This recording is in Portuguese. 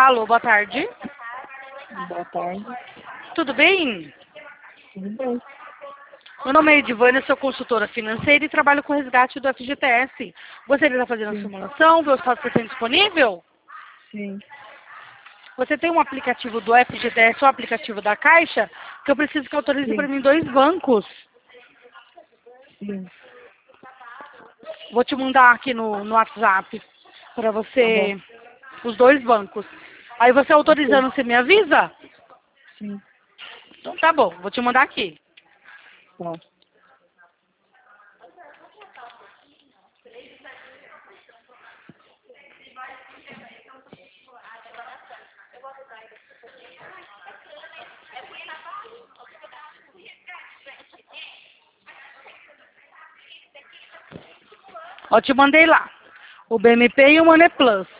Alô, boa tarde. Boa tarde. Tudo bem? Tudo bem? Meu nome é Edivânia, sou consultora financeira e trabalho com resgate do FGTS. Gostaria de estar fazendo a Sim. simulação, ver o estado que você tem disponível? Sim. Você tem um aplicativo do FGTS ou aplicativo da Caixa que eu preciso que autorize para Sim. mim 2 bancos. Sim. Vou te mandar aqui no WhatsApp para Tá bom. você os 2 bancos. Aí você Ok. autorizando, você me avisa? Sim. Então tá bom, vou te mandar aqui. Tá. Ó, te mandei lá. O BMP e o Money Plus.